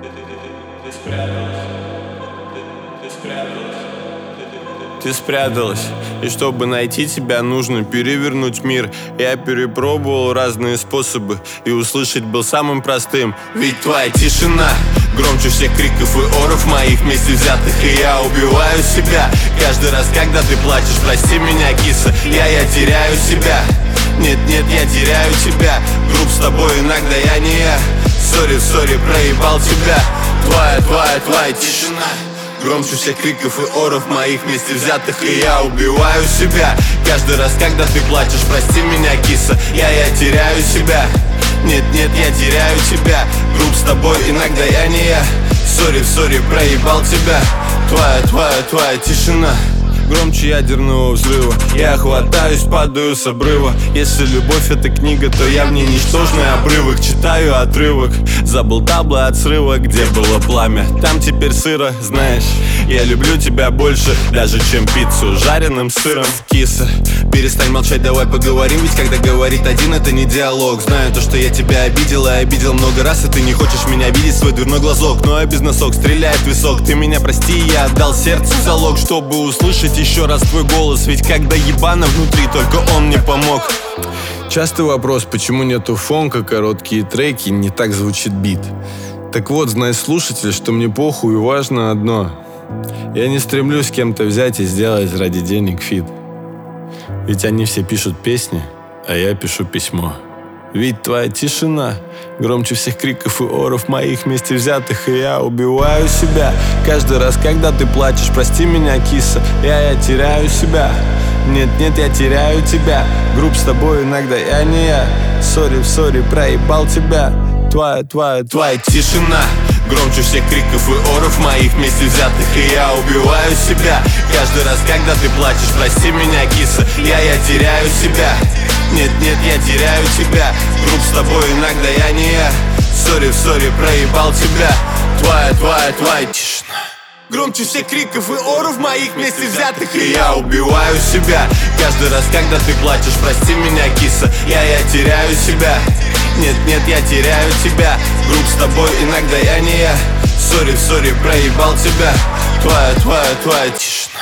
Ты спряталась, и чтобы найти тебя, нужно перевернуть мир. Я перепробовал разные способы, и услышать был самым простым. Ведь твоя тишина громче всех криков и оров моих вместе взятых. И я убиваю себя каждый раз, когда ты плачешь. Прости меня, киса, я теряю себя. Нет, я теряю тебя. Груб с тобой иногда я не я. Сори, проебал тебя. Твоя тишина громче всех криков и оров моих вместе взятых. И я убиваю себя каждый раз, когда ты плачешь. Прости меня, киса, я теряю себя. Нет, я теряю тебя. Груб с тобой иногда я не я. Сори, проебал тебя. Твоя тишина громче ядерного взрыва. Я хватаюсь, падаю с обрыва. Если любовь это книга, то я в ней ничтожный обрывок. Читаю отрывок, забыл табло от срыва, где было пламя, там теперь сыро. Знаешь, я люблю тебя больше даже, чем пиццу жареным сыром. Киса, перестань молчать, давай поговорим. Ведь когда говорит один, это не диалог. Знаю то, что я тебя обидел, и обидел много раз. И ты не хочешь меня видеть, свой дверной глазок. Но я без носок, стреляет в висок. Ты меня прости, я отдал сердцу залог, чтобы услышать еще раз твой голос. Ведь когда ебано внутри, только он мне помог. Частый вопрос, почему нету фонка, короткие треки, не так звучит бит. Так вот, знай, слушатель, что мне похуй и важно одно: я не стремлюсь кем-то взять и сделать ради денег фит. Ведь они все пишут песни, а я пишу письмо. Ведь твоя тишина громче всех криков и оров моих вместе взятых. И я убиваю себя каждый раз, когда ты плачешь. Прости меня, киса, я теряю себя. Нет, я теряю тебя. Груб с тобой иногда я не я. Сори, проебал тебя. Твоя тишина громче всех криков и оров моих вместе взятых. И я убиваю себя каждый раз, когда ты плачешь. Прости меня, киса, я теряю себя. Нет, я теряю тебя. Груб с тобой иногда я не я. Сори, проебал тебя. Твоя тишина громче всех криков и оров моих вместе взятых. И я убиваю себя каждый раз, когда ты плачешь. Прости меня, киса, я теряю себя. Нет, я теряю тебя. Груб с тобой иногда я не я. Сори, проебал тебя. Твоя тишина.